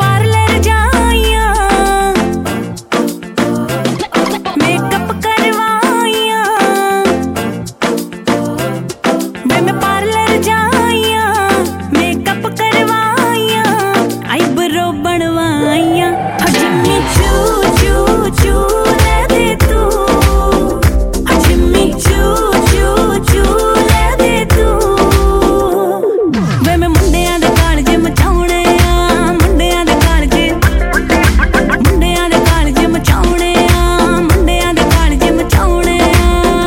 Parlour जाइया, makeup करवाइया, वे मैं parlour जाइया, मेकअप करवाइया, आईब्रो बनवाइया। जिम्मी चू चू चू ले दे तू, जिम्मी चू चू चू ले दे तू। वे मैं मुंडियां दे कालजे मचाउणे आ, मुंडियां दे कालजे, मुंडियां दे कालजे मचाउणे आ, मुंडियां दे कालजे मचाउणे आ।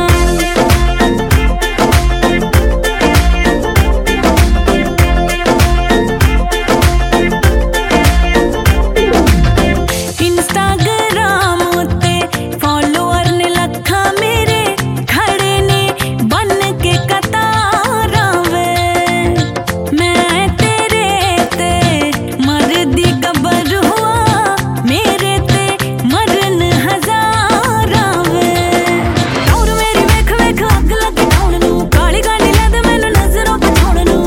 इंस्टाग्राम उत्ते फॉलोअर ने लखा मेरे खड़े ने बन के कतारां वे, मैं तेरे ते मरदी कबर हुआ, मेरे ते मरन हजारां वे। और मेरी वेख वेख अग लग डाउन नू, काली गाली लै दे मैनू नजरों बचाउण नू।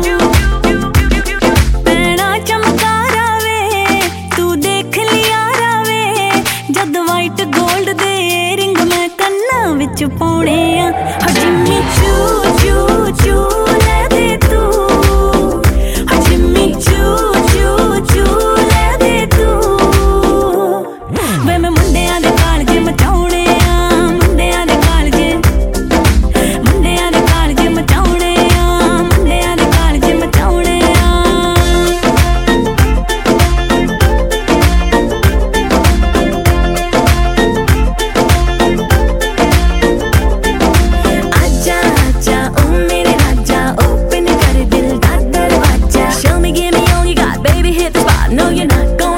पैणा चमकारा वे तू देख लिया रावे, जद वाइट गोल्ड दे रिंग मैं कन्ना विच पाउणे आ। जिम्मी चू चू चू ले दे तू, जिम्मी चू चू चू ले दे तू। वे मैं मुंडियां दे कालजे मचाउणे आ, मुंडियां दे कालजे, मुंडियां दे कालजे मचाउणे आ, मुंडियां दे कालजे मचाउणे आ। आजा आजा ओ मेरे राजा, open कर दिल दा दरवाजा। Show me, give me all you got, baby hit the spot, no you're not going